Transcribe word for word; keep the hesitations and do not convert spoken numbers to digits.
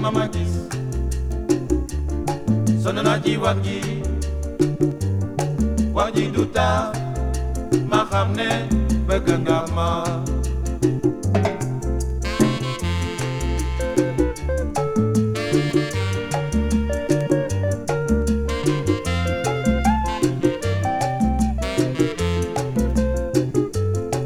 ma ma gis sonn naa ci wax ji wax ji du tax ma xam ne bëgg nga ma